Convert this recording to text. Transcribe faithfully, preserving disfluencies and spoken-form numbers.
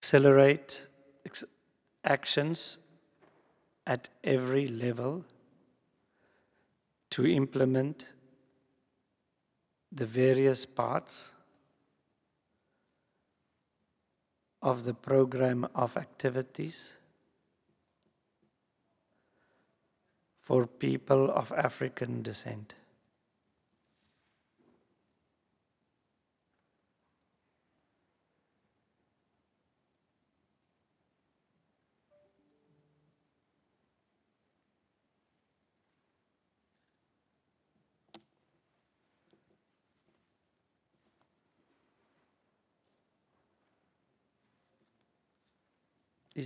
accelerate ex- actions at every level to implement the various parts of the program of activities for people of African descent.